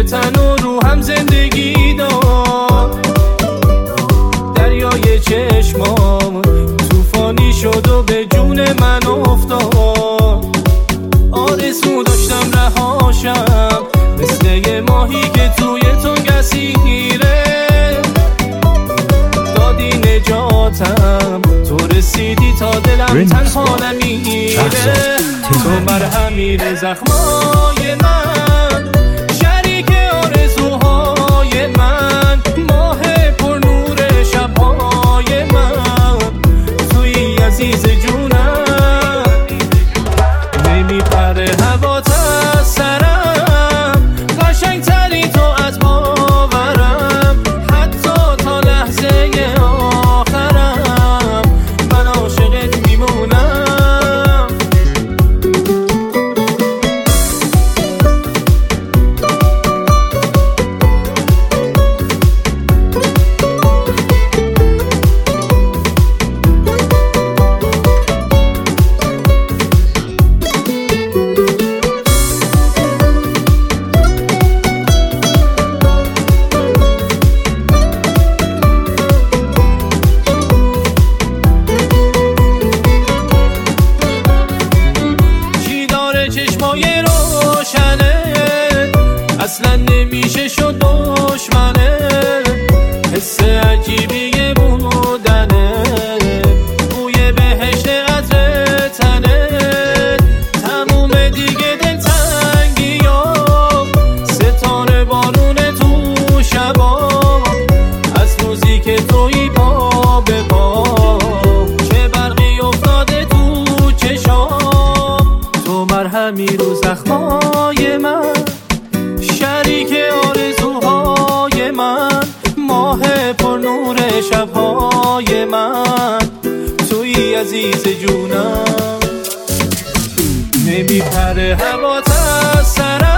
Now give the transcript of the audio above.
تن و روحم زندگی داد. دریای چشمام طوفانی شد و به جون من افتاد. آرزو داشتم رهاشم مثل یه ماهی که توی تنگسیره. دادی نجاتم، تو رسیدی تا دلم تنها نمیره. تو مرهمی زخمای من، شریک آرزوهای من، ماه پر نور شبهای من، توی عزیز جونم. نمیپره هوات از سرم، قشنگتری تو از باورم. حتی تا لحظه آخرم من عاشقت میمونم. چشمای روشنه اصلا نمیشه شد دشمنه. حس عجیبیه بودنه، بوی بهشت عطر تنه. تموم دیگه دلتنگی ها، ستاره بارونه تو شبا، از موزیک توی پا به پا. چه برقی افتاده تو چشام، تو مرهمی رو زخمای من، شریک آرزوهای من، ماه پر نور شبهای من، توی عزیز جونم. نمیپره هوات از سرم،